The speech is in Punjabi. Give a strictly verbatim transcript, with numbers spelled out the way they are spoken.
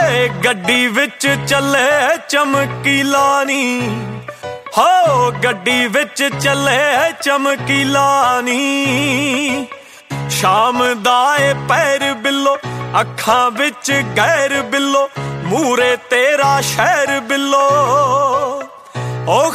ਓਏ ਗੱਡੀ ਵਿੱਚ ਚੱਲੇ ਚਮਕੀਲਾ ਨੀ, ਹੋ ਗੱਡੀ ਵਿੱਚ ਚੱਲੇ ਚਮਕੀਲਾ ਨੀ। ਸ਼ਾਮ ਦਾ ਏ ਪੈਰ ਬਿੱਲੋ, ਅੱਖਾਂ ਵਿੱਚ ਗੈਰ ਬਿੱਲੋ, ਮੂਰੇ ਤੇਰਾ ਸ਼ਹਿਰ ਬਿੱਲੋ। ਓ